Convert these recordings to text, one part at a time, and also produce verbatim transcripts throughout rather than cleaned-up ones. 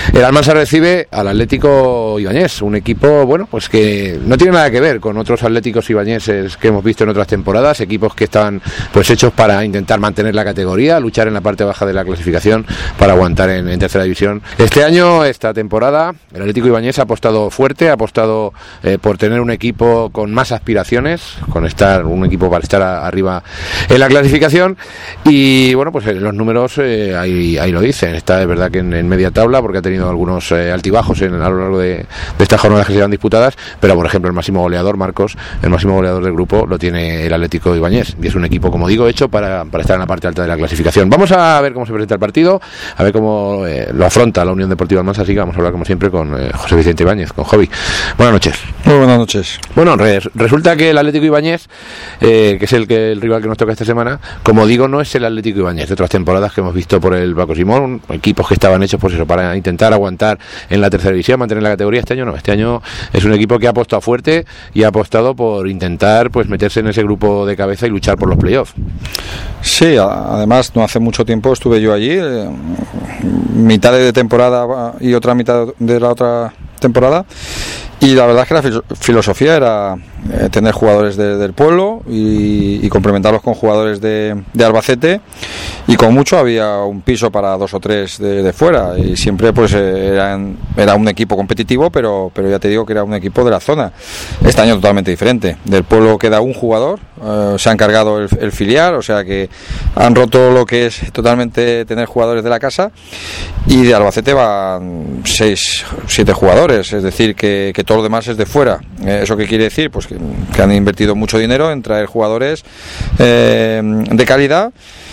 El Almansa recibe al Atlético Ibáñez, un equipo, bueno, pues que no tiene nada que ver con otros atléticos ibañeses que hemos visto en otras temporadas, equipos que están pues hechos para intentar mantener la categoría, luchar en la parte baja de la clasificación para aguantar en, en tercera división. Este año, esta temporada, el Atlético Ibáñez ha apostado fuerte, ha apostado eh, por tener un equipo con más aspiraciones, con estar un equipo para estar a, arriba en la clasificación, y bueno, pues eh, los números eh, ahí, ahí lo dicen. Está es verdad que en, en media tabla, porque ha tenido algunos eh, altibajos en, a lo largo de, de estas jornadas que se han disputadas, pero por ejemplo el máximo goleador, Marcos, el máximo goleador del grupo lo tiene el Atlético Ibáñez, y es un equipo, como digo, hecho para, para estar en la parte alta de la clasificación. Vamos a ver cómo se presenta el partido, a ver cómo eh, lo afronta la Unión Deportiva Almansa, así que vamos a hablar como siempre con eh, José Vicente Ibáñez, con Javi. Buenas noches. Muy buenas noches. Bueno, re, resulta que el Atlético Ibáñez, eh, que es el que el rival que nos toca esta semana, como digo, no es el Atlético Ibáñez de otras temporadas que hemos visto por el Paco Simón, equipos que estaban hechos pues eso, para intentar aguantar en la tercera división, mantener la categoría. Este año no, este año es un equipo que ha apostado fuerte y ha apostado por intentar pues meterse en ese grupo de cabeza y luchar por los playoffs. Sí, además no hace mucho tiempo estuve yo allí, eh, mitad de temporada y otra mitad de la otra temporada, y la verdad es que la filo- filosofía era eh, tener jugadores de, del pueblo y, y complementarlos con jugadores de, de Albacete, y con mucho había un piso para dos o tres de, de fuera, y siempre pues eh, eran, era un equipo competitivo, pero, pero ya te digo que era un equipo de la zona. Este año totalmente diferente, del pueblo queda un jugador, eh, se ha encargado el, el filial, o sea que han roto lo que es totalmente tener jugadores de la casa, y de Albacete van seis, siete jugadores, es decir que, que todo lo demás es de fuera. Eh, ¿Eso qué quiere decir? Pues que, que han invertido mucho dinero en traer jugadores eh, de calidad,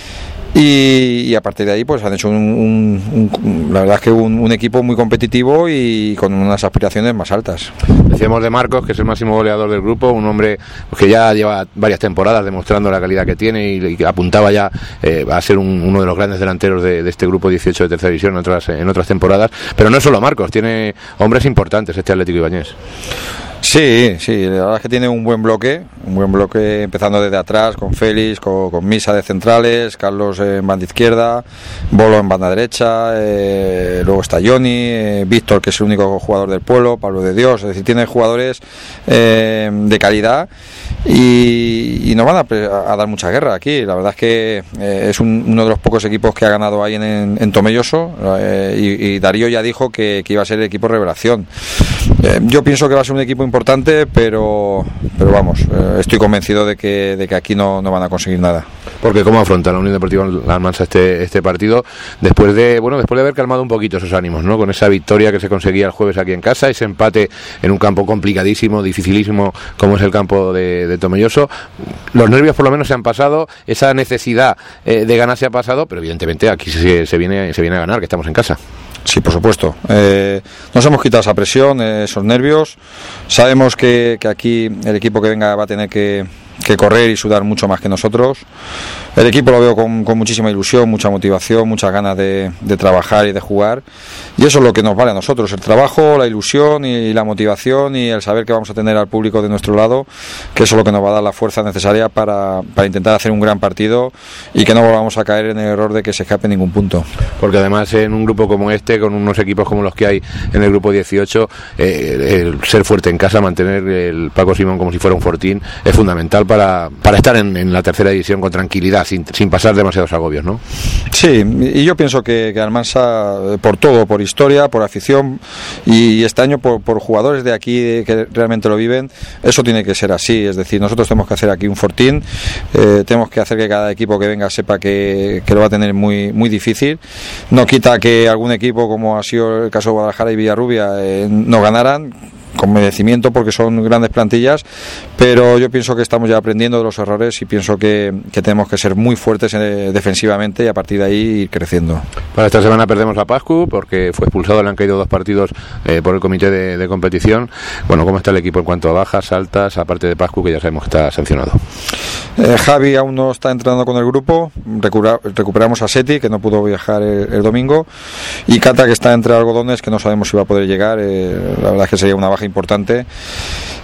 y, y a partir de ahí pues han hecho un, un, un, la verdad es que un, un equipo muy competitivo y con unas aspiraciones más altas. Decíamos de Marcos, que es el máximo goleador del grupo, un hombre pues, que ya lleva varias temporadas demostrando la calidad que tiene y, y que apuntaba ya eh, a ser un, uno de los grandes delanteros de, de este grupo dieciocho de tercera división en otras, en otras temporadas, pero no es solo Marcos, tiene hombres importantes este Atlético Ibáñez. Sí, sí, la verdad es que tiene un buen bloque, un buen bloque empezando desde atrás, con Félix, con, con Misa de centrales, Carlos en banda izquierda, Bolo en banda derecha, eh, luego está Johnny, eh, Víctor, que es el único jugador del pueblo, Pablo de Dios, es decir, tiene jugadores eh, de calidad, y, y nos van a, a dar mucha guerra aquí. La verdad es que eh, es un, uno de los pocos equipos que ha ganado ahí en, en, en Tomelloso, eh, y, y Darío ya dijo que, que iba a ser el equipo revelación. Eh, yo pienso que va a ser un equipo importante, pero pero vamos, eh, estoy convencido de que de que aquí no, no van a conseguir nada. Porque cómo afronta la Unión Deportiva La Almansa este este partido después de bueno después de haber calmado un poquito esos ánimos, ¿no? Con esa victoria que se conseguía el jueves aquí en casa, ese empate en un campo complicadísimo, dificilísimo como es el campo de, de Tomelloso. Los nervios por lo menos se han pasado, esa necesidad eh, de ganar se ha pasado, pero evidentemente aquí se, se viene se viene a ganar, que estamos en casa. Sí, por supuesto. Eh, nos hemos quitado esa presión, eh, esos nervios. Sabemos que, que aquí el equipo que venga va a tener que, que correr y sudar mucho más que nosotros. El equipo lo veo con, con muchísima ilusión, mucha motivación, muchas ganas de, de trabajar y de jugar. Y eso es lo que nos vale a nosotros, el trabajo, la ilusión y la motivación, y el saber que vamos a tener al público de nuestro lado, que eso es lo que nos va a dar la fuerza necesaria para, para intentar hacer un gran partido y que no volvamos a caer en el error de que se escape ningún punto. Porque además en un grupo como este, con unos equipos como los que hay en el grupo dieciocho, eh, el ser fuerte en casa, mantener el Paco Simón como si fuera un fortín, es fundamental para, para estar en, en la tercera división con tranquilidad, sin, sin pasar demasiados agobios, ¿no? Sí, y yo pienso que, que Almansa, por todo, por historia, por afición, y este año por, por jugadores de aquí que realmente lo viven, eso tiene que ser así. Es decir, nosotros tenemos que hacer aquí un fortín, eh, tenemos que hacer que cada equipo que venga sepa que, que lo va a tener muy, muy difícil. No quita que algún equipo, como ha sido el caso de Guadalajara y Villarrubia, eh, no ganaran con merecimiento porque son grandes plantillas, pero yo pienso que estamos ya aprendiendo de los errores y pienso que, que tenemos que ser muy fuertes eh, defensivamente, y a partir de ahí ir creciendo. Para esta semana perdemos a Pascu porque fue expulsado, le han caído dos partidos eh, por el comité de, de competición. Bueno, ¿cómo está el equipo en cuanto a bajas, altas, aparte de Pascu, que ya sabemos que está sancionado? Eh, Javi aún no está entrenando con el grupo, recupera, recuperamos a Seti, que no pudo viajar el, el domingo, y Cata, que está entre algodones, que no sabemos si va a poder llegar. Eh, la verdad es que sería una baja importante.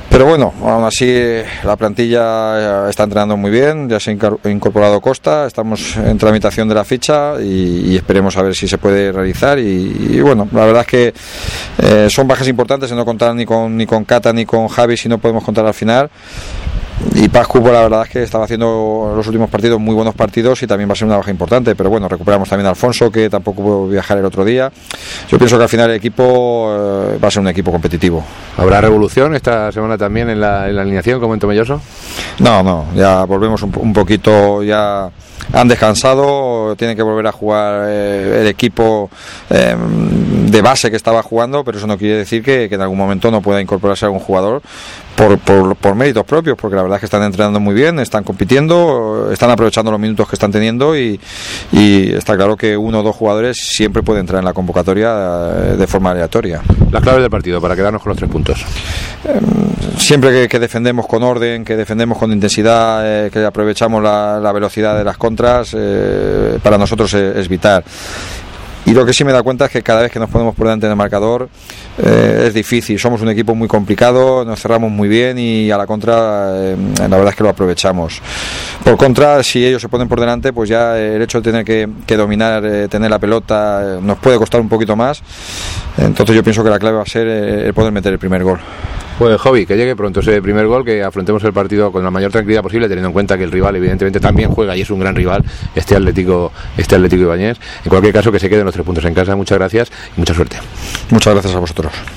Pero bueno, aún así la plantilla está entrenando muy bien, ya se ha incorporado Costa, estamos en tramitación de la ficha y, y esperemos a ver si se puede realizar y, y bueno, la verdad es que eh, son bajas importantes, no contar ni con, ni con Cata ni con Javi si no podemos contar al final. Y Pascu, pues la verdad es que estaba haciendo los últimos partidos muy buenos partidos y también va a ser una baja importante, pero bueno, recuperamos también a Alfonso, que tampoco pudo viajar el otro día. Yo pienso que al final el equipo eh, va a ser un equipo competitivo. ¿Habrá revolución esta semana también en la, en la alineación como en Tomelloso? No, no, ya volvemos un, un poquito, ya han descansado, tienen que volver a jugar eh, el equipo eh, de base que estaba jugando, pero eso no quiere decir que, que en algún momento no pueda incorporarse algún jugador por, por, por méritos propios, porque la verdad es que están entrenando muy bien, están compitiendo, están aprovechando los minutos que están teniendo y, y está claro que uno o dos jugadores siempre pueden entrar en la convocatoria de forma aleatoria. Las claves del partido para quedarnos con los tres puntos. Eh, siempre que, que defendemos con orden, que defendemos con intensidad, eh, que aprovechamos la, la velocidad de las contras, eh, para nosotros es, es vital. Y lo que sí me da cuenta es que cada vez que nos ponemos por delante en el marcador eh, es difícil, somos un equipo muy complicado, nos cerramos muy bien y a la contra eh, la verdad es que lo aprovechamos. Por contra, si ellos se ponen por delante, pues ya el hecho de tener que, que dominar, eh, tener la pelota, eh, nos puede costar un poquito más. Entonces yo pienso que la clave va a ser eh, el poder meter el primer gol. Pues Javi, que llegue pronto ese primer gol, que afrontemos el partido con la mayor tranquilidad posible, teniendo en cuenta que el rival evidentemente también juega y es un gran rival, este Atlético, este Atlético Ibáñez. En cualquier caso, que se queden los tres puntos en casa. Muchas gracias y mucha suerte. Muchas gracias a vosotros.